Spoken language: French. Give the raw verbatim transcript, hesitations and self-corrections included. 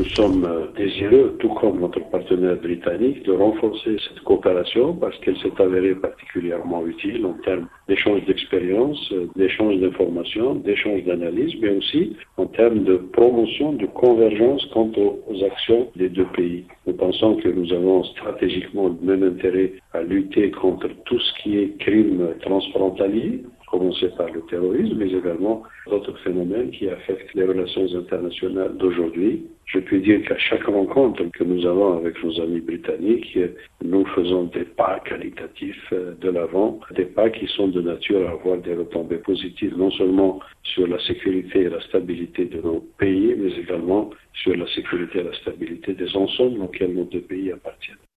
Nous sommes désireux, tout comme notre partenaire britannique, de renforcer cette coopération parce qu'elle s'est avérée particulièrement utile en termes d'échange d'expériences, d'échange d'informations, d'échange d'analyses, mais aussi en termes de promotion, de convergence quant aux actions des deux pays. Nous pensons que nous avons stratégiquement le même intérêt à lutter contre tout ce qui est crime transfrontalier, commencer par le terrorisme, mais également d'autres phénomènes qui affectent les relations internationales d'aujourd'hui. Je puis dire qu'à chaque rencontre que nous avons avec nos amis britanniques, nous faisons des pas qualitatifs de l'avant, des pas qui sont de nature à avoir des retombées positives, non seulement sur la sécurité et la stabilité de nos pays, mais également sur la sécurité et la stabilité des ensembles auxquels nos deux pays appartiennent.